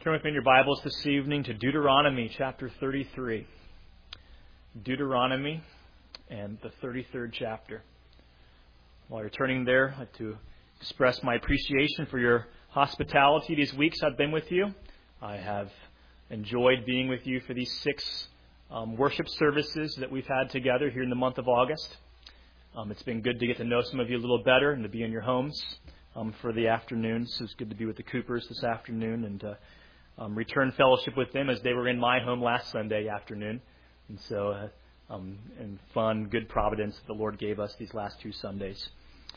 Turn with me in your Bibles this evening to Deuteronomy chapter 33. Deuteronomy and the 33rd chapter. While you're turning there, I'd like to express my appreciation for your hospitality these weeks I've been with you. I have enjoyed being with you for these 6 worship services that we've had together here in the month of August. It's been good to get to know some of you a little better and to be in your homes for the afternoons. So it's good to be with the Coopers this afternoon and return fellowship with them as they were in my home last Sunday afternoon. And so, and fun, good providence the Lord gave us these last 2 Sundays.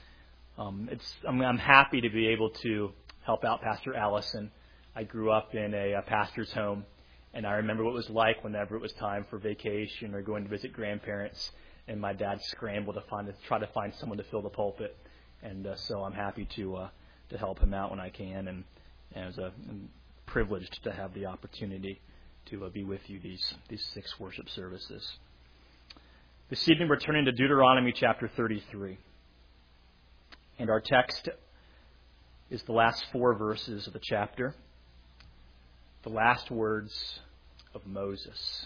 I'm happy to be able to help out Pastor Allison. I grew up in a pastor's home, and I remember what it was like whenever it was time for vacation or going to visit grandparents, and my dad scrambled to try to find someone to fill the pulpit. And so I'm happy to help him out when I can, and I'm privileged to have the opportunity to be with you these 6 worship services. This evening we're turning to Deuteronomy chapter 33. And our text is the last 4 verses of the chapter, the last words of Moses.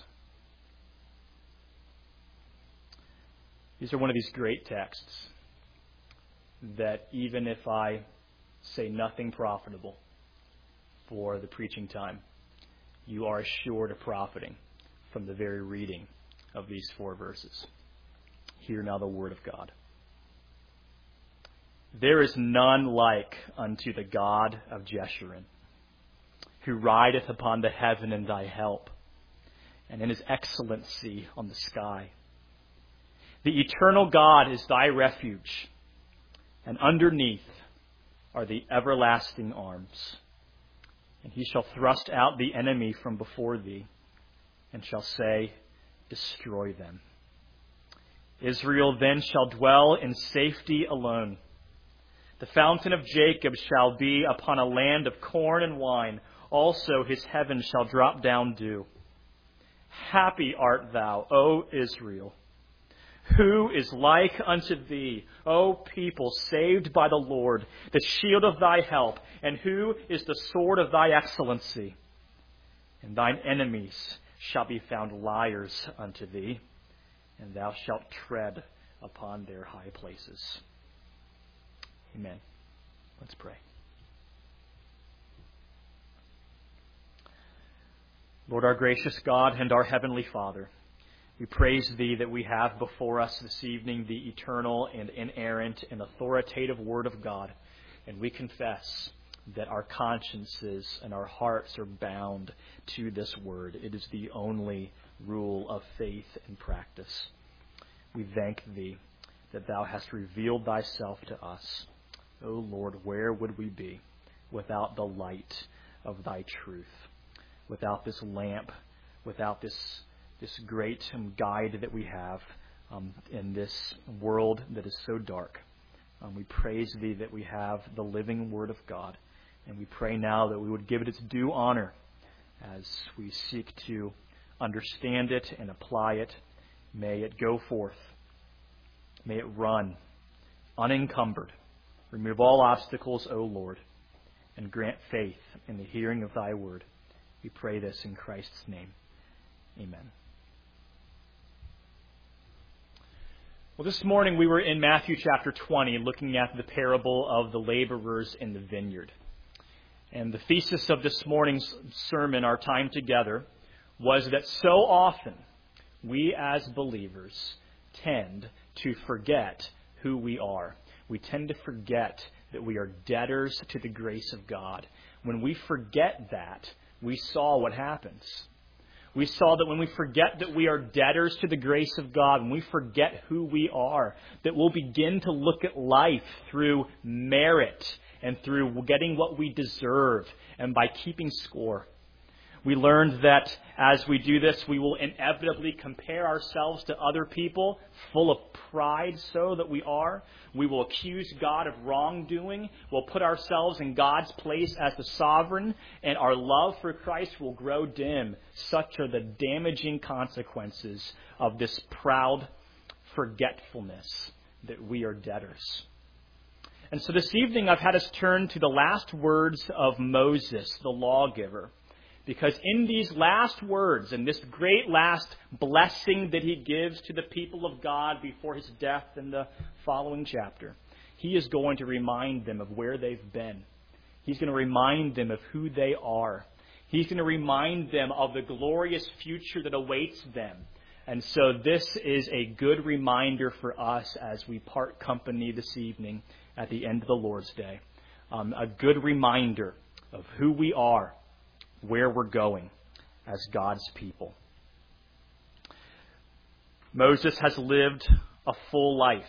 These are one of these great texts that even if I say nothing profitable for the preaching time, you are assured of profiting from the very reading of these 4 verses. Hear now the word of God. There is none like unto the God of Jeshurun, who rideth upon the heaven in thy help, and in his excellency on the sky. The eternal God is thy refuge, and underneath are the everlasting arms. And he shall thrust out the enemy from before thee, and shall say, destroy them. Israel then shall dwell in safety alone. The fountain of Jacob shall be upon a land of corn and wine. Also his heaven shall drop down dew. Happy art thou, O Israel. Who is like unto thee, O people saved by the Lord, the shield of thy help, and who is the sword of thy excellency? And thine enemies shall be found liars unto thee, and thou shalt tread upon their high places. Amen. Let's pray. Lord, our gracious God and our heavenly Father, we praise thee that we have before us this evening the eternal and inerrant and authoritative Word of God. And we confess that our consciences and our hearts are bound to this Word. It is the only rule of faith and practice. We thank thee that thou hast revealed thyself to us. O Lord, where would we be without the light of thy truth, without this lamp, without this great guide that we have in this world that is so dark. We praise thee that we have the living Word of God. And we pray now that we would give it its due honor as we seek to understand it and apply it. May it go forth. May it run unencumbered. Remove all obstacles, O Lord, and grant faith in the hearing of thy word. We pray this in Christ's name. Amen. Well, this morning we were in Matthew chapter 20 looking at the parable of the laborers in the vineyard. And the thesis of this morning's sermon, our time together, was that so often we as believers tend to forget who we are. We tend to forget that we are debtors to the grace of God. When we forget that, we saw what happens. We saw that when we forget that we are debtors to the grace of God, when we forget who we are, that we'll begin to look at life through merit and through getting what we deserve and by keeping score. We learned that as we do this, we will inevitably compare ourselves to other people, full of pride so that we are. We will accuse God of wrongdoing. We'll put ourselves in God's place as the sovereign, and our love for Christ will grow dim. Such are the damaging consequences of this proud forgetfulness that we are debtors. And so this evening I've had us turn to the last words of Moses, the lawgiver. Because in these last words, and this great last blessing that he gives to the people of God before his death in the following chapter, he is going to remind them of where they've been. He's going to remind them of who they are. He's going to remind them of the glorious future that awaits them. And so this is a good reminder for us as we part company this evening at the end of the Lord's Day. A good reminder of who we are, where we're going as God's people. Moses has lived a full life.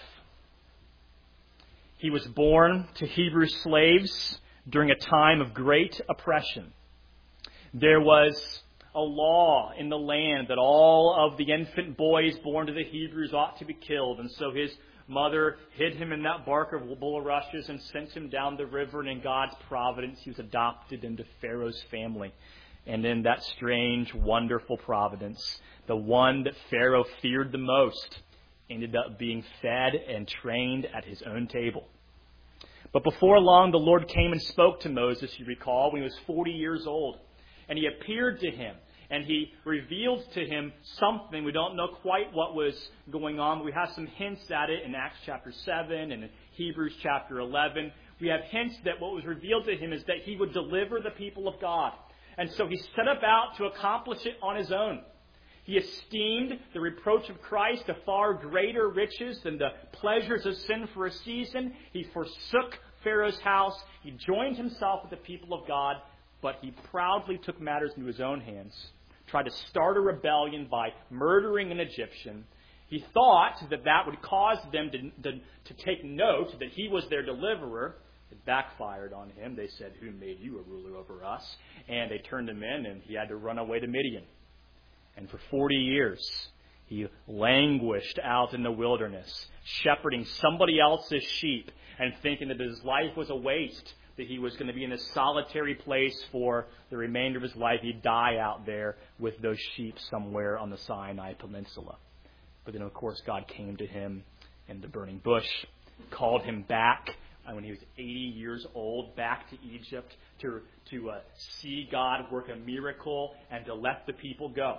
He was born to Hebrew slaves during a time of great oppression. There was a law in the land that all of the infant boys born to the Hebrews ought to be killed. And so his mother hid him in that bark of bulrushes and sent him down the river. And in God's providence, he was adopted into Pharaoh's family. And in that strange, wonderful providence, the one that Pharaoh feared the most ended up being fed and trained at his own table. But before long, the Lord came and spoke to Moses, you recall, when he was 40 years old. And he appeared to him, and he revealed to him something. We don't know quite what was going on, but we have some hints at it in Acts chapter 7 and in Hebrews chapter 11. We have hints that what was revealed to him is that he would deliver the people of God. And so he set about to accomplish it on his own. He esteemed the reproach of Christ a far greater riches than the pleasures of sin for a season. He forsook Pharaoh's house. He joined himself with the people of God, but he proudly took matters into his own hands, tried to start a rebellion by murdering an Egyptian. He thought that that would cause them to take note that he was their deliverer. It backfired on him. They said, "Who made you a ruler over us?" And they turned him in, and he had to run away to Midian. And for 40 years, he languished out in the wilderness, shepherding somebody else's sheep and thinking that his life was a waste, that he was going to be in a solitary place for the remainder of his life. He'd die out there with those sheep somewhere on the Sinai Peninsula. But then, of course, God came to him in the burning bush, called him back when he was 80 years old, back to Egypt to see God work a miracle and to let the people go.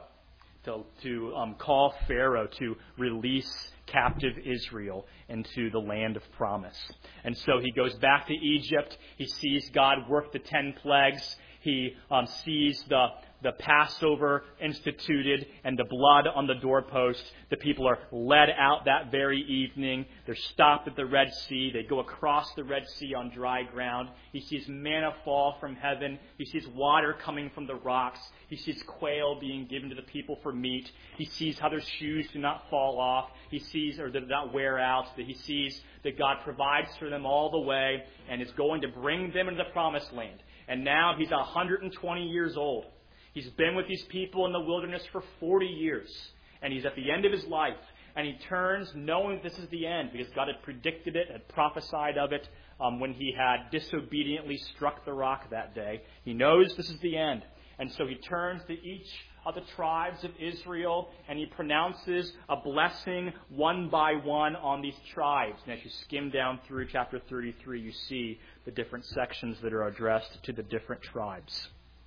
To call Pharaoh to release captive Israel into the land of promise. And so he goes back to Egypt. He sees God work the 10 plagues. He sees the Passover instituted and the blood on the doorpost. The people are led out that very evening. They're stopped at the Red Sea. They go across the Red Sea on dry ground. He sees manna fall from heaven. He sees water coming from the rocks. He sees quail being given to the people for meat. He sees how their shoes do not fall off. He sees, or do not wear out. That he sees that God provides for them all the way and is going to bring them into the promised land. And now he's 120 years old. He's been with these people in the wilderness for 40 years. And he's at the end of his life. And he turns knowing this is the end because God had predicted it, had prophesied of it when he had disobediently struck the rock that day. He knows this is the end. And so he turns to each of the tribes of Israel and he pronounces a blessing one by one on these tribes. And as you skim down through chapter 33, you see the different sections that are addressed to the different tribes.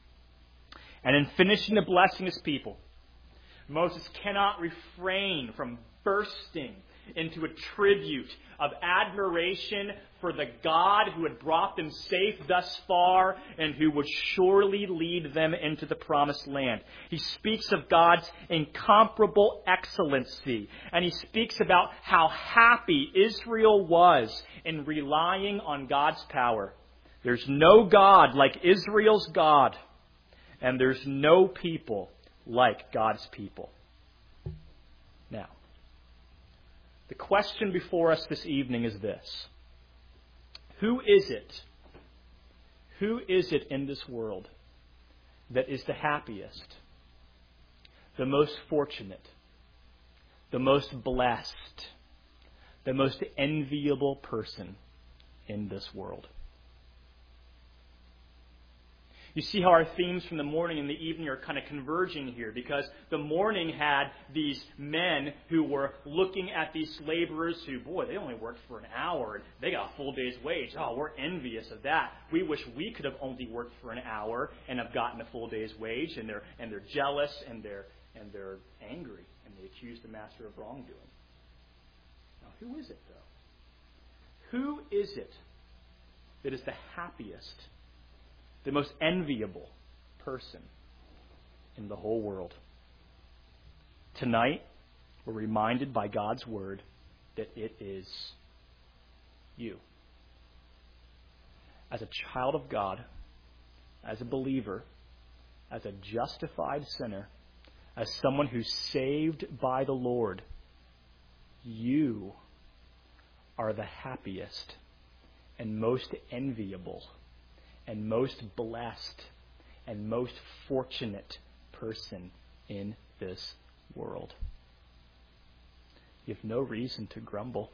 And in finishing the blessing his people, Moses cannot refrain from bursting into a tribute of admiration for the God who had brought them safe thus far and who would surely lead them into the promised land. He speaks of God's incomparable excellency, and he speaks about how happy Israel was in relying on God's power. There's no God like Israel's God. And there's no people like God's people. Now, the question before us this evening is this. Who is it? Who is it in this world that is the happiest, the most fortunate, the most blessed, the most enviable person in this world? You see how our themes from the morning and the evening are kind of converging here, because the morning had these men who were looking at these laborers who, boy, they only worked for an hour and they got a full day's wage. Oh, we're envious of that. We wish we could have only worked for an hour and have gotten a full day's wage, and they're jealous and they're angry, and they accuse the master of wrongdoing. Now, who is it, though? Who is it that is the happiest, the most enviable person in the whole world? Tonight, we're reminded by God's word that it is you. As a child of God, as a believer, as a justified sinner, as someone who's saved by the Lord, you are the happiest and most enviable and most blessed and most fortunate person in this world. You have no reason to grumble.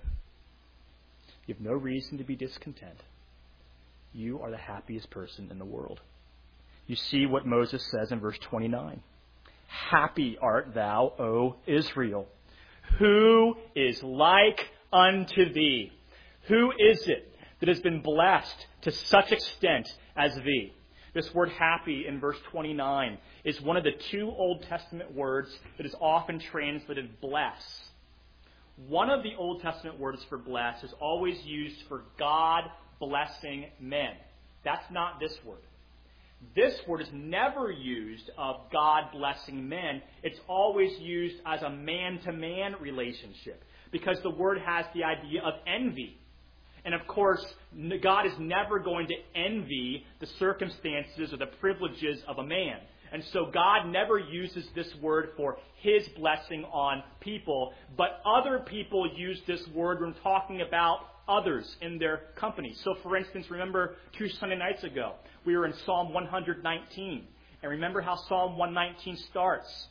You have no reason to be discontent. You are the happiest person in the world. You see what Moses says in verse 29. Happy art thou, O Israel. Who is like unto thee? Who is it that has been blessed to such extent as thee? This word happy in verse 29 is one of the two Old Testament words that is often translated bless. One of the Old Testament words for bless is always used for God blessing men. That's not this word. This word is never used of God blessing men. It's always used as a man-to-man relationship, because the word has the idea of envy. And of course, God is never going to envy the circumstances or the privileges of a man. And so God never uses this word for his blessing on people, but other people use this word when talking about others in their company. So for instance, remember 2 Sunday nights ago, we were in Psalm 119. And remember how Psalm 119 starts.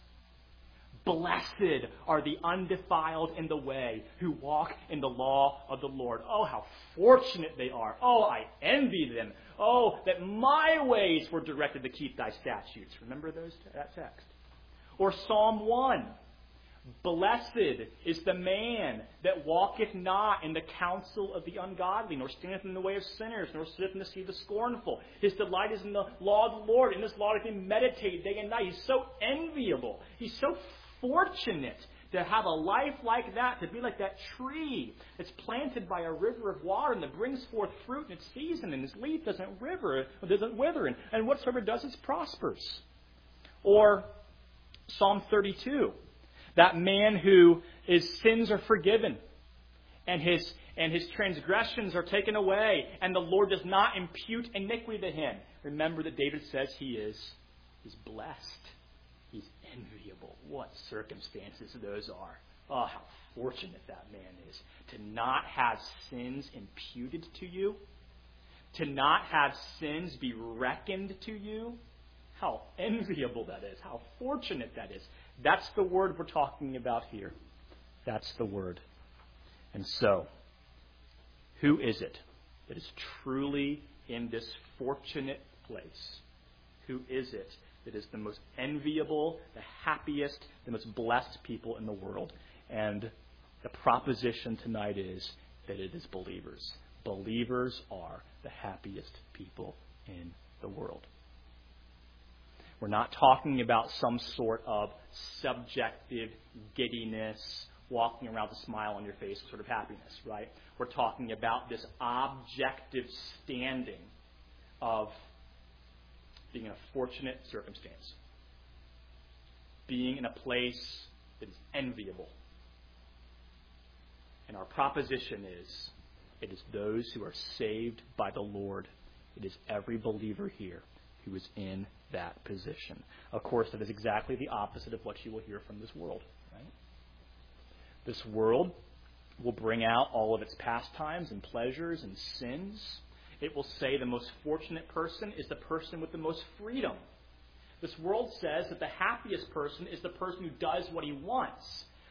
Blessed are the undefiled in the way who walk in the law of the Lord. Oh, how fortunate they are. Oh, I envy them. Oh, that my ways were directed to keep thy statutes. Remember that text? Or Psalm 1. Blessed is the man that walketh not in the counsel of the ungodly, nor standeth in the way of sinners, nor sitteth in the seat of the scornful. His delight is in the law of the Lord. In this law doth he meditate day and night. He's so enviable. He's so fortunate to have a life like that, to be like that tree that's planted by a river of water and that brings forth fruit in its season, and his leaf doesn't wither, and whatsoever does it prospers. Or Psalm 32. That man who his sins are forgiven and his transgressions are taken away, and the Lord does not impute iniquity to him. Remember that David says he's blessed. He's enviable. What circumstances those are. Oh, how fortunate that man is to not have sins imputed to you, to not have sins be reckoned to you. How enviable that is. How fortunate that is. That's the word we're talking about here. That's the word. And so, who is it that is truly in this fortunate place? Who is it that is the most enviable, the happiest, the most blessed people in the world? And the proposition tonight is that it is believers. Believers are the happiest people in the world. We're not talking about some sort of subjective giddiness, walking around with a smile on your face sort of happiness, right? We're talking about this objective standing of being in a fortunate circumstance, being in a place that is enviable. And our proposition is, it is those who are saved by the Lord. It is every believer here who is in that position. Of course, that is exactly the opposite of what you will hear from this world, right? This world will bring out all of its pastimes and pleasures and sins. It will say the most fortunate person is the person with the most freedom. This world says that the happiest person is the person who does what he wants.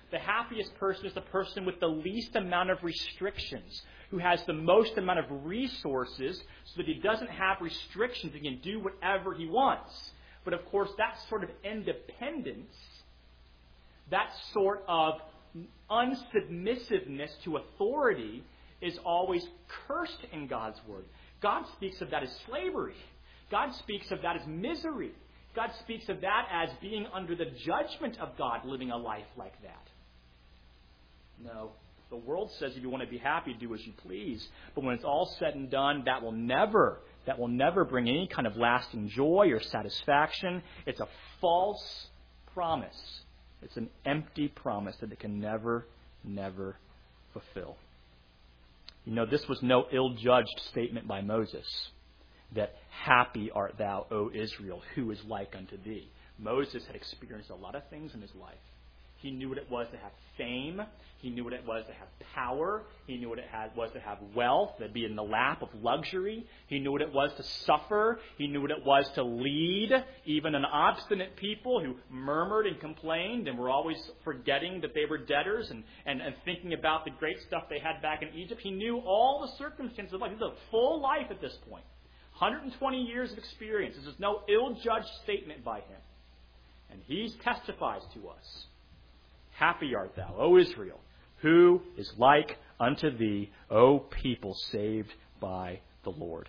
The happiest person is the person with the least amount of restrictions, who has the most amount of resources so that he doesn't have restrictions. He can do whatever he wants. But of course, that sort of independence, that sort of unsubmissiveness to authority is always cursed in God's Word. God speaks of that as slavery. God speaks of that as misery. God speaks of that as being under the judgment of God, living a life like that. No. The world says if you want to be happy, do as you please. But when it's all said and done, that will never bring any kind of lasting joy or satisfaction. It's a false promise. It's an empty promise that it can never fulfill. You know, this was no ill-judged statement by Moses, that happy art thou, O Israel, who is like unto thee. Moses had experienced a lot of things in his life. He knew what it was to have fame. He knew what it was to have power. He knew what it was to have wealth, to be in the lap of luxury. He knew what it was to suffer. He knew what it was to lead even an obstinate people who murmured and complained and were always forgetting that they were debtors and thinking about the great stuff they had back in Egypt. He knew all the circumstances of life. This is a full life at this point. 120 years of experience. This is no ill-judged statement by him. And he testifies to us. Happy art thou, O Israel, who is like unto thee, O people saved by the Lord.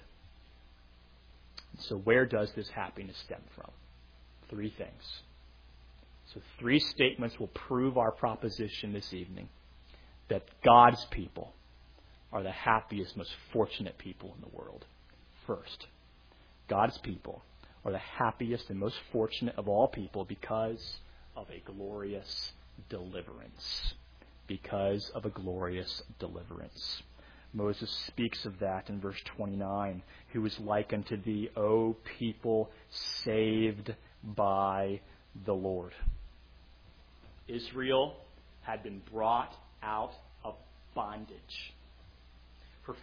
So where does this happiness stem from? 3 things. So 3 statements will prove our proposition this evening that God's people are the happiest, most fortunate people in the world. First, God's people are the happiest and most fortunate of all people because of a glorious deliverance. Because of a glorious deliverance. Moses speaks of that in verse 29. Who is like unto thee, O people saved by the Lord. Israel had been brought out of bondage. For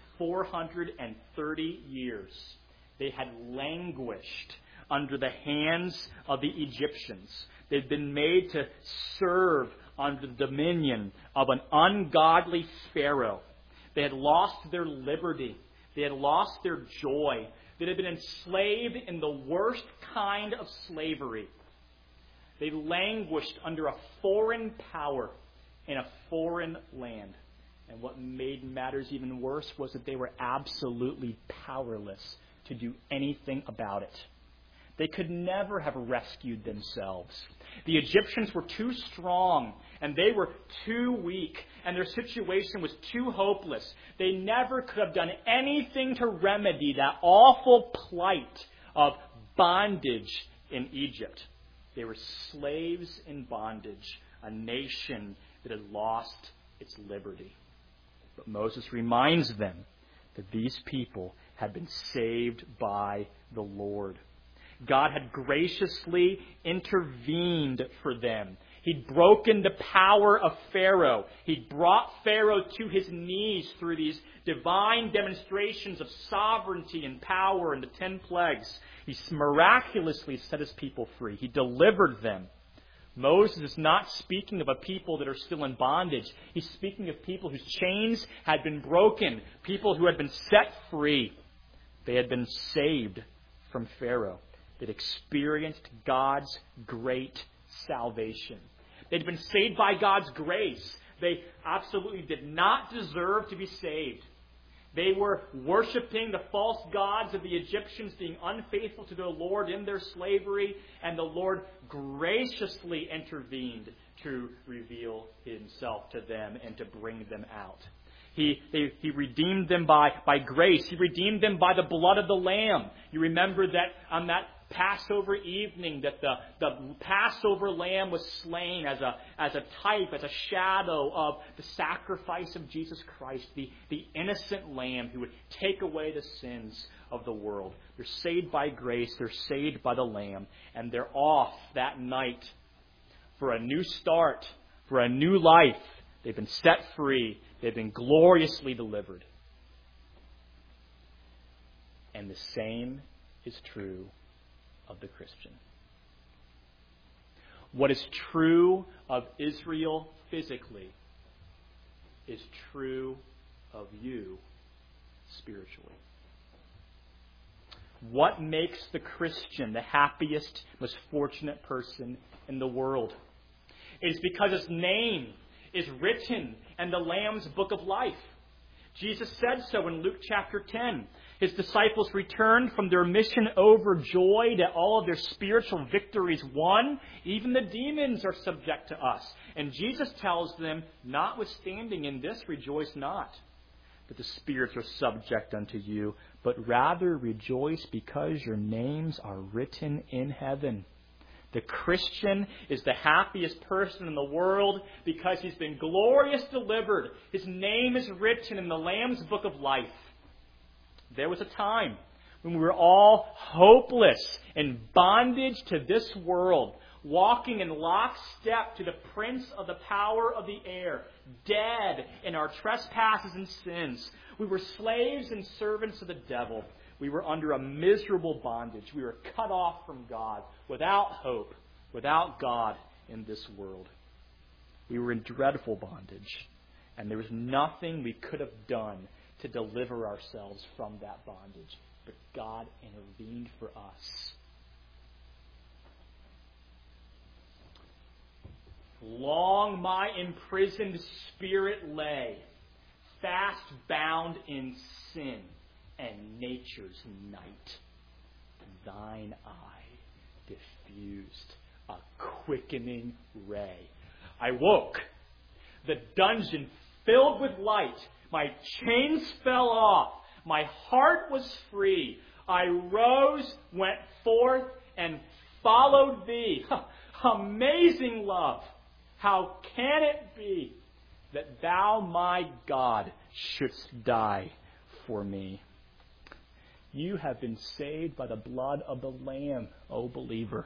430 years, they had languished under the hands of the Egyptians. They'd been made to serve under the dominion of an ungodly Pharaoh. They had lost their liberty. They had lost their joy. They had been enslaved in the worst kind of slavery. They languished under a foreign power in a foreign land. And what made matters even worse was that they were absolutely powerless to do anything about it. They could never have rescued themselves. The Egyptians were too strong, and they were too weak, and their situation was too hopeless. They never could have done anything to remedy that awful plight of bondage in Egypt. They were slaves in bondage, a nation that had lost its liberty. But Moses reminds them that these people had been saved by the Lord. God had graciously intervened for them. He'd broken the power of Pharaoh. He'd brought Pharaoh to his knees through these divine demonstrations of sovereignty and power and the 10 plagues. He miraculously set his people free. He delivered them. Moses is not speaking of a people that are still in bondage. He's speaking of people whose chains had been broken, people who had been set free. They had been saved from Pharaoh. They'd experienced God's great salvation. They'd been saved by God's grace. They absolutely did not deserve to be saved. They were worshiping the false gods of the Egyptians, being unfaithful to their Lord in their slavery, and the Lord graciously intervened to reveal himself to them and to bring them out. He redeemed them by grace. He redeemed them by the blood of the Lamb. You remember that on that Passover evening that the Passover lamb was slain as a type, as a shadow of the sacrifice of Jesus Christ, the innocent lamb who would take away the sins of the world. They're saved by grace, they're saved by the Lamb, and they're off that night for a new start, for a new life. They've been set free, they've been gloriously delivered. And the same is true of the Christian. What is true of Israel physically is true of you spiritually. What makes the Christian the happiest, most fortunate person in the world? It is because his name is written in the Lamb's book of life. Jesus said so in Luke chapter 10. His disciples returned from their mission overjoyed at all of their spiritual victories won. Even the demons are subject to us. And Jesus tells them, notwithstanding in this, rejoice not that the spirits are subject unto you, but rather rejoice because your names are written in heaven. The Christian is the happiest person in the world because he's been gloriously delivered. His name is written in the Lamb's book of life. There was a time when we were all hopeless in bondage to this world, walking in lockstep to the prince of the power of the air, dead in our trespasses and sins. We were slaves and servants of the devil. We were under a miserable bondage. We were cut off from God, without hope, without God in this world. We were in dreadful bondage, and there was nothing we could have done to deliver ourselves from that bondage. But God intervened for us. Long my imprisoned spirit lay, fast bound in sin and nature's night. Thine eye diffused a quickening ray. I woke. The dungeon filled with light. My chains fell off. My heart was free. I rose, went forth, and followed thee. Amazing love. How can it be that thou, my God, shouldst die for me? You have been saved by the blood of the Lamb, O believer.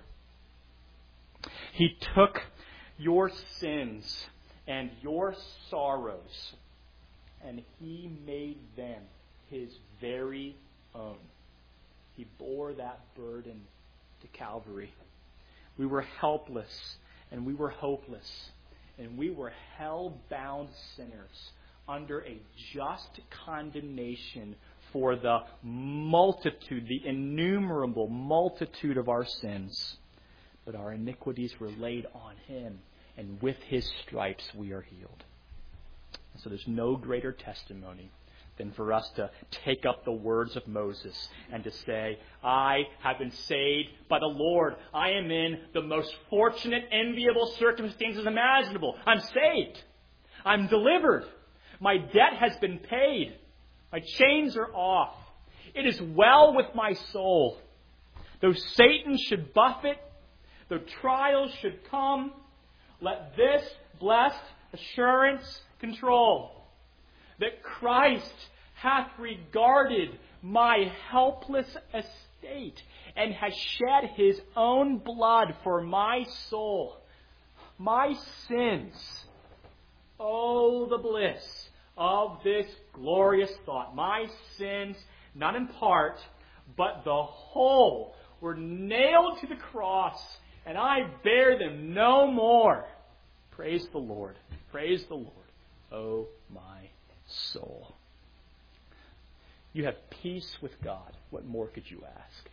He took your sins and your sorrows, and He made them His very own. He bore that burden to Calvary. We were helpless, and we were hopeless, and we were hell-bound sinners under a just condemnation for the multitude, the innumerable multitude of our sins. But our iniquities were laid on Him, and with His stripes we are healed. And so there's no greater testimony than for us to take up the words of Moses and to say, I have been saved by the Lord. I am in the most fortunate, enviable circumstances imaginable. I'm saved. I'm delivered. My debt has been paid. My chains are off. It is well with my soul. Though Satan should buffet, though trials should come, let this blessed assurance control that Christ hath regarded my helpless estate and has shed His own blood for my soul, my sins. Oh, the bliss of this glorious thought. My sins, not in part, but the whole, were nailed to the cross, and I bear them no more. Praise the Lord. Praise the Lord. Oh, my soul. You have peace with God. What more could you ask?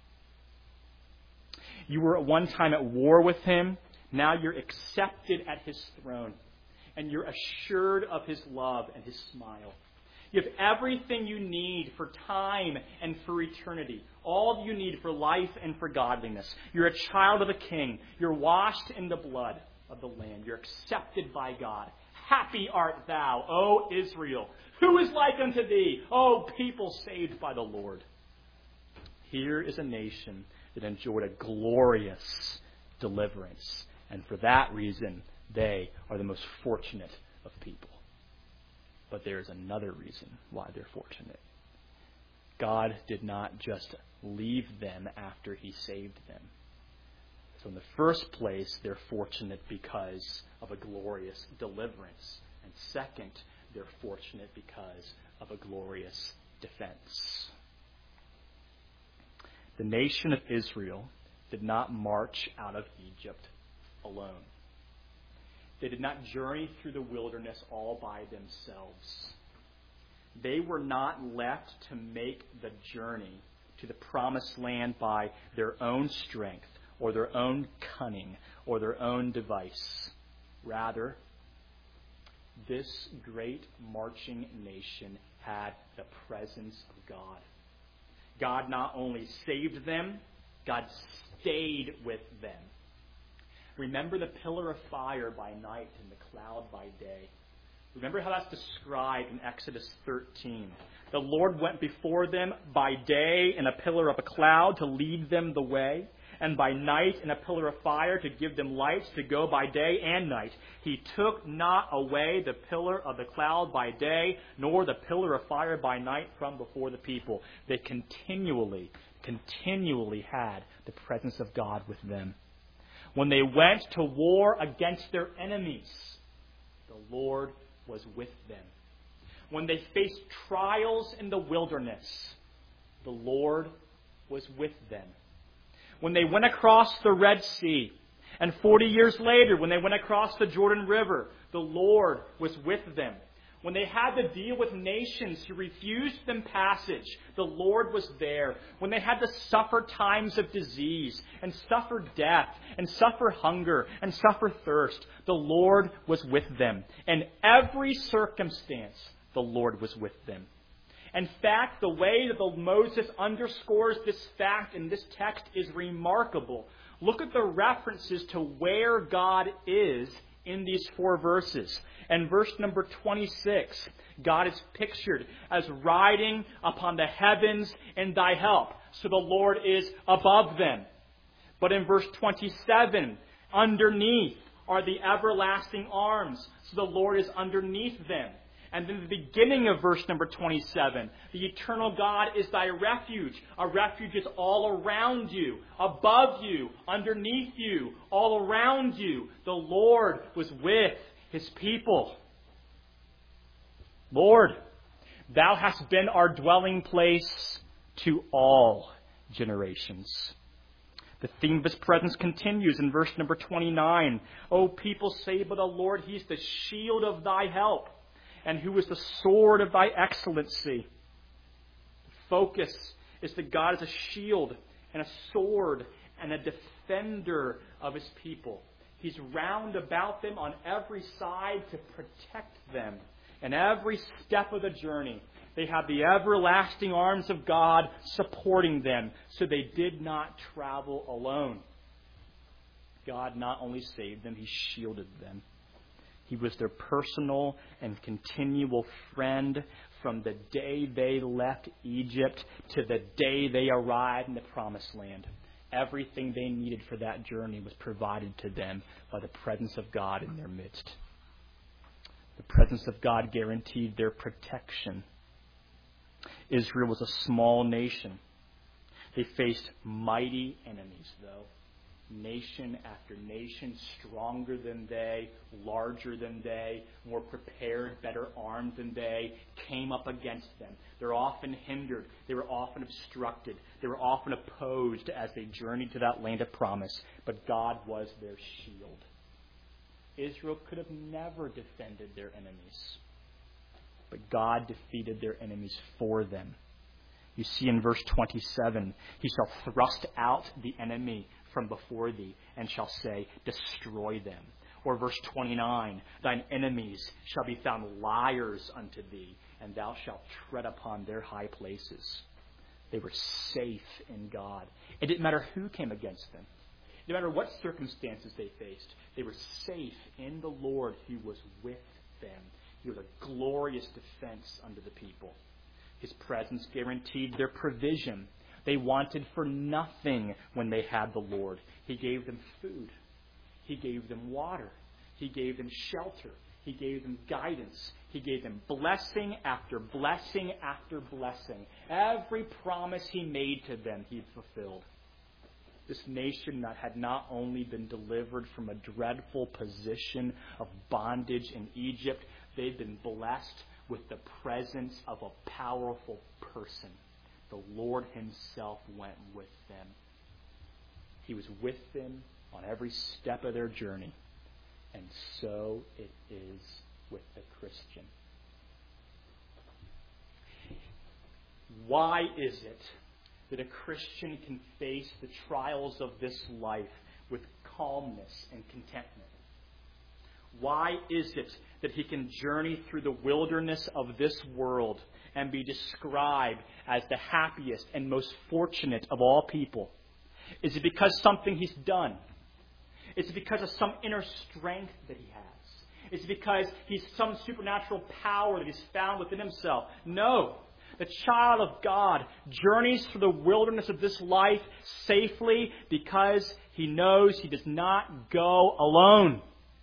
You were at one time at war with Him. Now you're accepted at His throne. And you're assured of His love and His smile. You have everything you need for time and for eternity. All you need for life and for godliness. You're a child of the King. You're washed in the blood of the Lamb. You're accepted by God. Happy art thou, O Israel. Who is like unto thee, O people saved by the Lord? Here is a nation that enjoyed a glorious deliverance. And for that reason, they are the most fortunate of people. But there is another reason why they're fortunate. God did not just leave them after He saved them. So in the first place, they're fortunate because of a glorious deliverance. And second, they're fortunate because of a glorious defense. The nation of Israel did not march out of Egypt alone. They did not journey through the wilderness all by themselves. They were not left to make the journey to the promised land by their own strength or their own cunning or their own device. Rather, this great marching nation had the presence of God. God not only saved them, God stayed with them. Remember the pillar of fire by night and the cloud by day. Remember how that's described in Exodus 13. The Lord went before them by day in a pillar of a cloud to lead them the way, and by night in a pillar of fire to give them lights to go by day and night. He took not away the pillar of the cloud by day, nor the pillar of fire by night from before the people. They continually had the presence of God with them. When they went to war against their enemies, the Lord was with them. When they faced trials in the wilderness, the Lord was with them. When they went across the Red Sea, and 40 years later, when they went across the Jordan River, the Lord was with them. When they had to deal with nations who refused them passage, the Lord was there. When they had to suffer times of disease, and suffer death, and suffer hunger, and suffer thirst, the Lord was with them. In every circumstance, the Lord was with them. In fact, the way that Moses underscores this fact in this text is remarkable. Look at the references to where God is in these 4 verses. In verse number 26, God is pictured as riding upon the heavens in thy help. So the Lord is above them. But in verse 27, underneath are the everlasting arms. So the Lord is underneath them. And then the beginning of verse number 27, the eternal God is thy refuge. A refuge is all around you, above you, underneath you, all around you. The Lord was with his people. Lord, thou hast been our dwelling place to all generations. The theme of his presence continues in verse number 29. O people, say by the Lord, he is the shield of thy help, and who is the sword of thy excellency. The focus is that God is a shield and a sword and a defender of his people. He's round about them on every side to protect them. And every step of the journey, they have the everlasting arms of God supporting them, so they did not travel alone. God not only saved them, he shielded them. He was their personal and continual friend from the day they left Egypt to the day they arrived in the Promised Land. Everything they needed for that journey was provided to them by the presence of God in their midst. The presence of God guaranteed their protection. Israel was a small nation. They faced mighty enemies, though. Nation after nation, stronger than they, larger than they, more prepared, better armed than they, came up against them. They were often hindered. They were often obstructed. They were often opposed as they journeyed to that land of promise. But God was their shield. Israel could have never defended their enemies. But God defeated their enemies for them. You see in verse 27, he shall thrust out the enemy from before thee, and shall say, destroy them. Or verse 29, thine enemies shall be found liars unto thee, and thou shalt tread upon their high places. They were safe in God. It didn't matter who came against them. No matter what circumstances they faced, they were safe in the Lord who was with them. He was a glorious defense unto the people. His presence guaranteed their provision. They wanted for nothing when they had the Lord. He gave them food. He gave them water. He gave them shelter. He gave them guidance. He gave them blessing after blessing after blessing. Every promise he made to them, he fulfilled. This nation that had not only been delivered from a dreadful position of bondage in Egypt, they'd been blessed with the presence of a powerful person. The Lord himself went with them. He was with them on every step of their journey. And so it is with the Christian. Why is it that a Christian can face the trials of this life with calmness and contentment? Why is it that he can journey through the wilderness of this world and be described as the happiest and most fortunate of all people? Is it because something he's done? Is it because of some inner strength that he has? Is it because he's some supernatural power that he's found within himself? No. The child of God journeys through the wilderness of this life safely because he knows he does not go alone.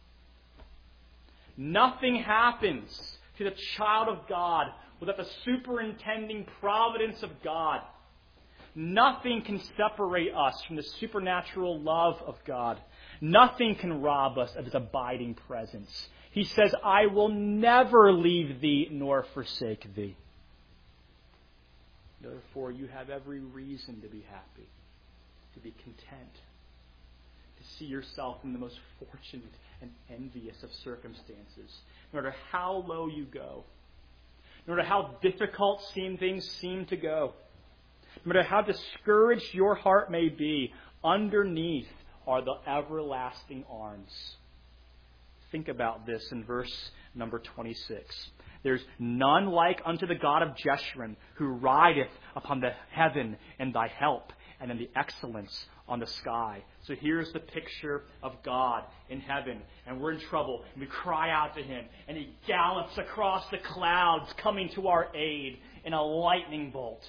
Nothing happens to the child of God without the superintending providence of God. Nothing can separate us from the supernatural love of God. Nothing can rob us of His abiding presence. He says, I will never leave thee nor forsake thee. Therefore, you have every reason to be happy, to be content, to see yourself in the most fortunate and envious of circumstances. No matter how low you go, no matter how difficult things seem to go, no matter how discouraged your heart may be, underneath are the everlasting arms. Think about this in verse number 26. There's none like unto the God of Jeshurun, who rideth upon the heaven in thy help, and in the excellence on the sky. So here's the picture of God in heaven, and we're in trouble, and we cry out to Him, and He gallops across the clouds, coming to our aid in a lightning bolt.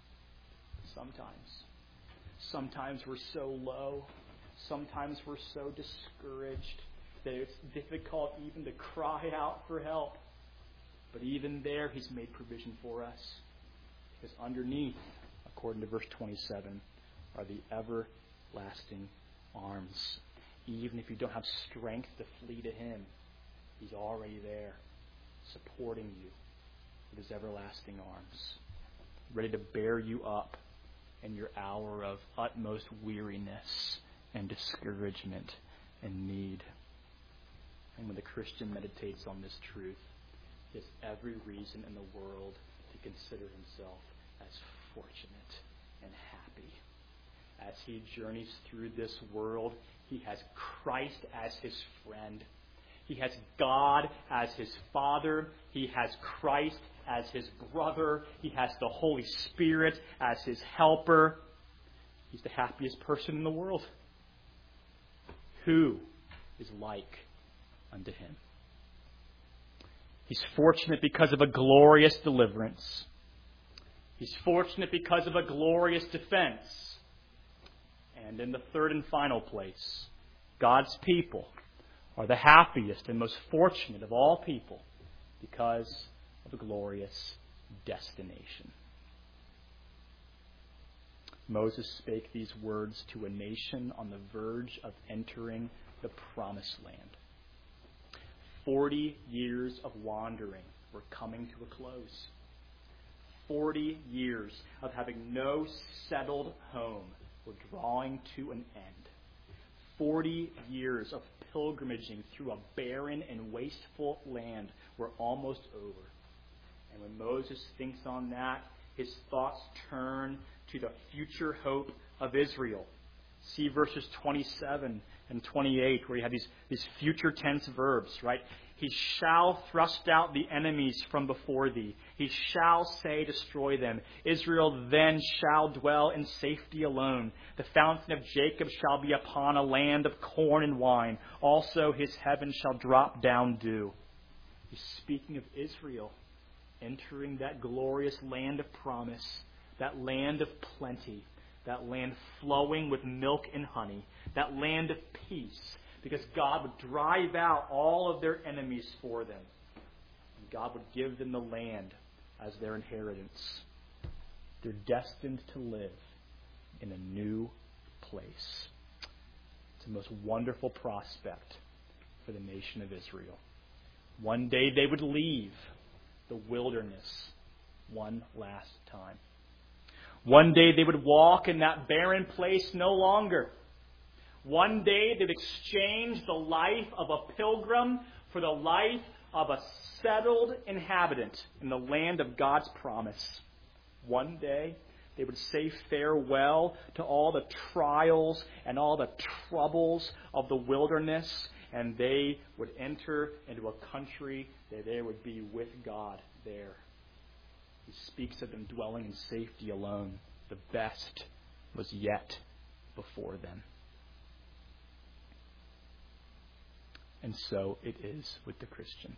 Sometimes we're so low, sometimes we're so discouraged that it's difficult even to cry out for help. But even there, He's made provision for us. Because underneath, according to verse 27, are the everlasting arms. Even if you don't have strength to flee to Him, He's already there, supporting you with His everlasting arms, ready to bear you up in your hour of utmost weariness and discouragement and need. And when the Christian meditates on this truth, he has every reason in the world to consider himself as fortunate and happy. As he journeys through this world, he has Christ as his friend. He has God as his Father. He has Christ as his brother. He has the Holy Spirit as his helper. He's the happiest person in the world. Who is like unto him? He's fortunate because of a glorious deliverance. He's fortunate because of a glorious defense. And in the third and final place, God's people are the happiest and most fortunate of all people because of a glorious destination. Moses spake these words to a nation on the verge of entering the promised land. 40 years of wandering were coming to a close. 40 years of having no settled home were drawing to an end. 40 years of pilgrimaging through a barren and wasteful land were almost over. And when Moses thinks on that, his thoughts turn to the future hope of Israel. See verses 27 and 28, where you have these future tense verbs, right? He shall thrust out the enemies from before thee. He shall say, destroy them. Israel then shall dwell in safety alone. The fountain of Jacob shall be upon a land of corn and wine. Also his heaven shall drop down dew. He's speaking of Israel entering that glorious land of promise, that land of plenty, that land flowing with milk and honey, that land of peace, because God would drive out all of their enemies for them. And God would give them the land as their inheritance. They're destined to live in a new place. It's the most wonderful prospect for the nation of Israel. One day they would leave the wilderness one last time. One day they would walk in that barren place no longer. One day they'd exchange the life of a pilgrim for the life of a settled inhabitant in the land of God's promise. One day they would say farewell to all the trials and all the troubles of the wilderness, and they would enter into a country that they would be with God there. He speaks of them dwelling in safety alone. The best was yet before them. And so it is with the Christian.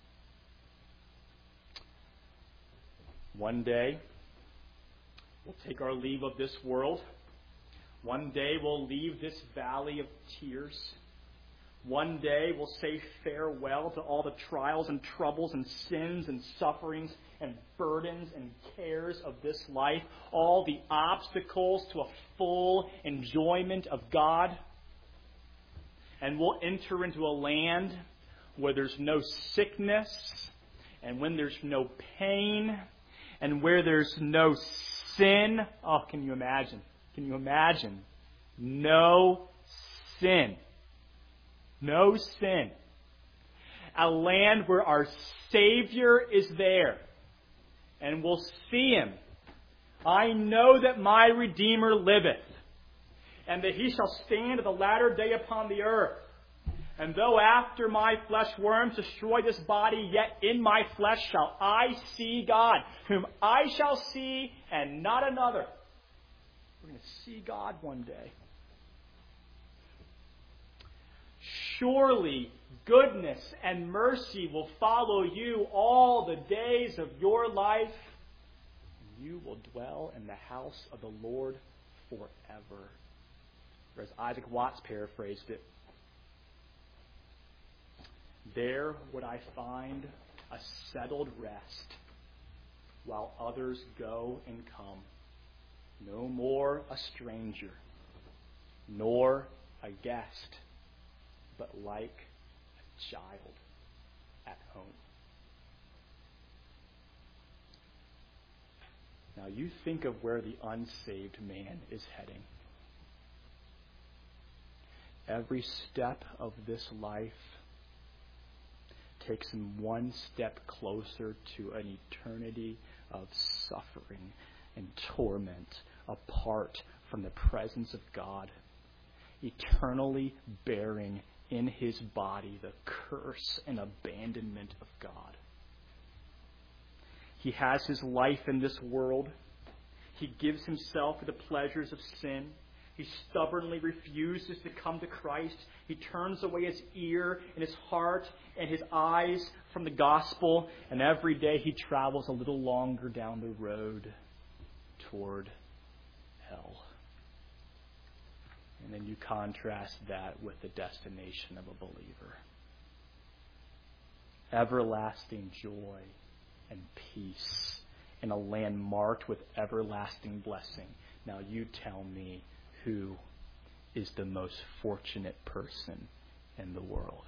One day, we'll take our leave of this world. One day, we'll leave this valley of tears. One day, we'll say farewell to all the trials and troubles and sins and sufferings and burdens and cares of this life, all the obstacles to a full enjoyment of God. And we'll enter into a land where there's no sickness, and when there's no pain, and where there's no sin. Oh, can you imagine? Can you imagine? No sin. No sin. A land where our Savior is there, and we'll see Him. I know that my Redeemer liveth, and that He shall stand at the latter day upon the earth. And though after my flesh worms destroy this body, yet in my flesh shall I see God, whom I shall see and not another. We're going to see God one day. Surely goodness and mercy will follow you all the days of your life, and you will dwell in the house of the Lord forever. Or as Isaac Watts paraphrased it, there would I find a settled rest while others go and come. No more a stranger, nor a guest, but like a child at home. Now you think of where the unsaved man is heading. Every step of this life takes him one step closer to an eternity of suffering and torment apart from the presence of God, eternally bearing in his body the curse and abandonment of God. He has his life in this world. He gives himself to the pleasures of sin. He stubbornly refuses to come to Christ. He turns away his ear and his heart and his eyes from the gospel. And every day he travels a little longer down the road toward hell. And then you contrast that with the destination of a believer. Everlasting joy and peace in a land marked with everlasting blessing. Now you tell me, who is the most fortunate person in the world?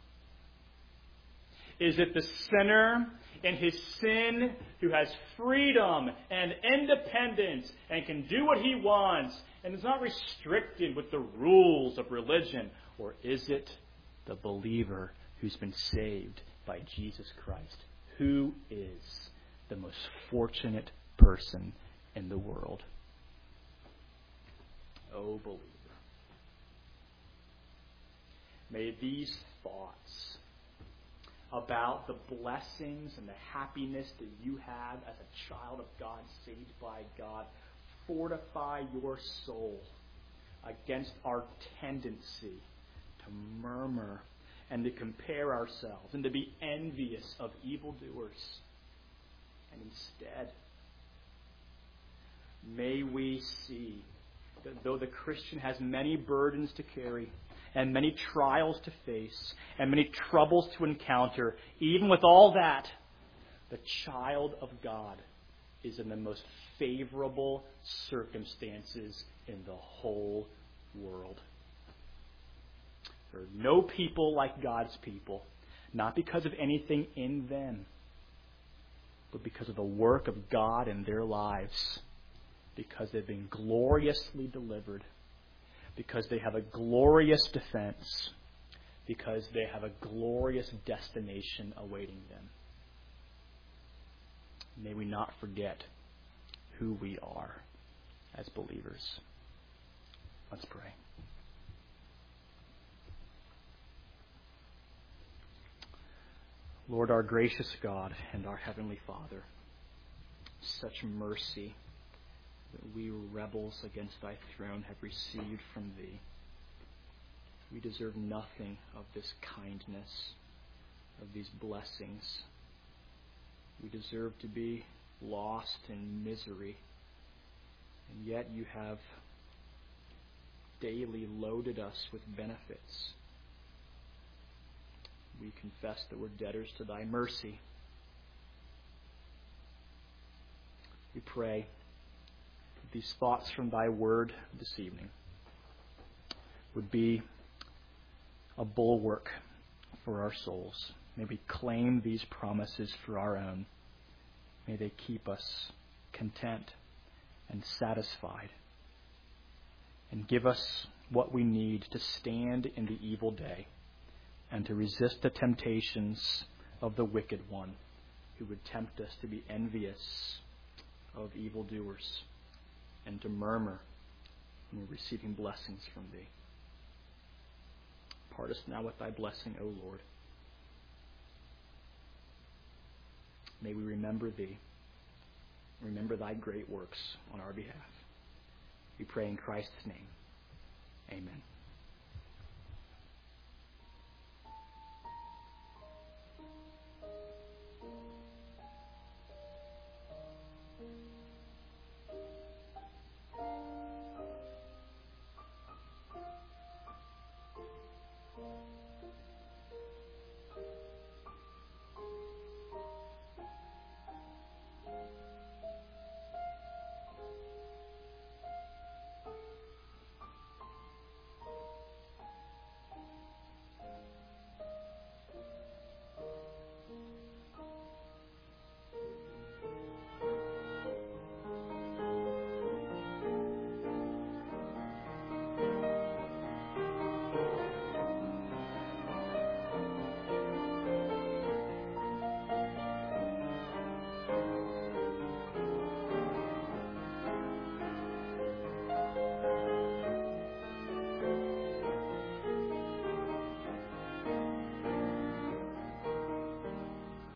Is it the sinner in his sin who has freedom and independence and can do what he wants and is not restricted with the rules of religion? Or is it the believer who's been saved by Jesus Christ? Who is the most fortunate person in the world? Oh, believer. May these thoughts about the blessings and the happiness that you have as a child of God, saved by God, fortify your soul against our tendency to murmur and to compare ourselves and to be envious of evildoers. And instead, may we see that though the Christian has many burdens to carry and many trials to face and many troubles to encounter, even with all that, the child of God is in the most favorable circumstances in the whole world. There are no people like God's people, not because of anything in them, but because of the work of God in their lives, because they've been gloriously delivered, because they have a glorious defense, because they have a glorious destination awaiting them. May we not forget who we are as believers. Let's pray. Lord, our gracious God and our Heavenly Father, such mercy that we rebels against thy throne have received from thee. We deserve nothing of this kindness, of these blessings. We deserve to be lost in misery, and yet you have daily loaded us with benefits. We confess that we're debtors to thy mercy. We pray that these thoughts from thy word this evening would be a bulwark for our souls. May we claim these promises for our own. May they keep us content and satisfied, and give us what we need to stand in the evil day and to resist the temptations of the wicked one who would tempt us to be envious of evildoers and to murmur when we're receiving blessings from thee. Part us now with thy blessing, O Lord. May we remember thee, remember thy great works on our behalf. We pray in Christ's name. Amen.